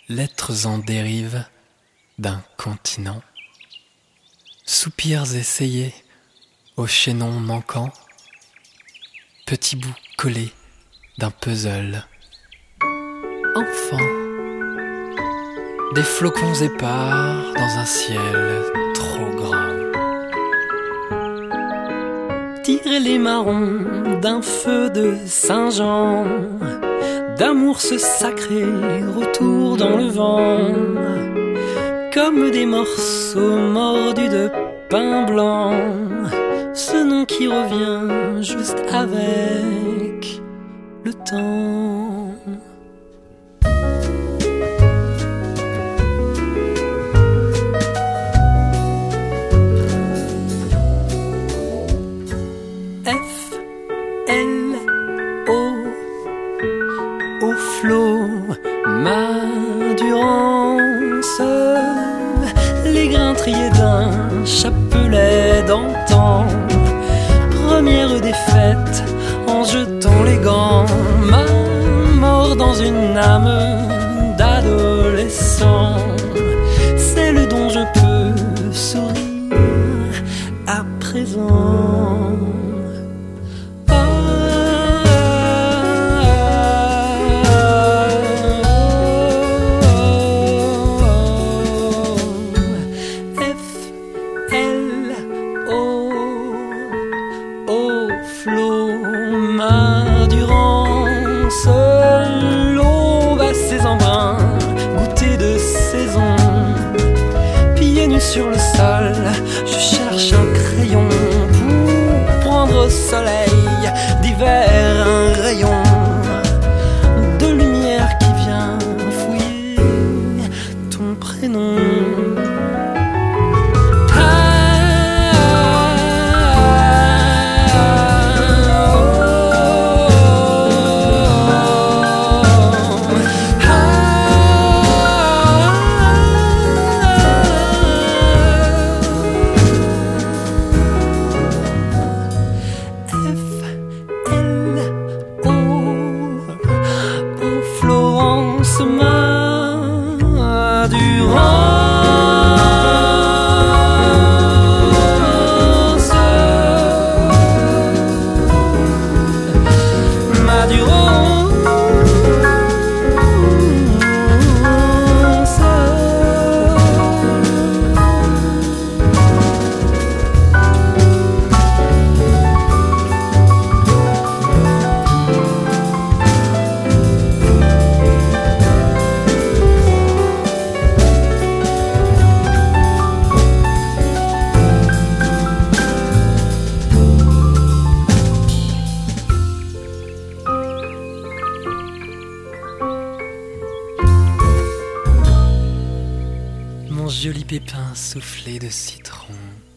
lettres en dérive d'un continent, soupirs essayés au chaînon manquant, petits bouts collés d'un puzzle. Enfant, des flocons épars dans un ciel trop grand. Tirer les marrons d'un feu de Saint-Jean, d'amour ce sacré retour dans le vent, comme des morceaux mordus de pain blanc, ce nom qui revient juste avec le temps. Au flot, ma Durance, les grains triés d'un chapelet d'antan, première défaite en jetant les gants, ma mort dans une âme d'adolescent, celle dont je peux sourire à présent. Ma Durance, l'aube à ses embruns, goûter de saison, pieds nus sur le sol, je cherche un crayon pour prendre au soleil d'hiver un rayon de lumière qui vient fouiller ton prénom. Ma Durance, ma Durance. Mon joli pépin soufflé de citron.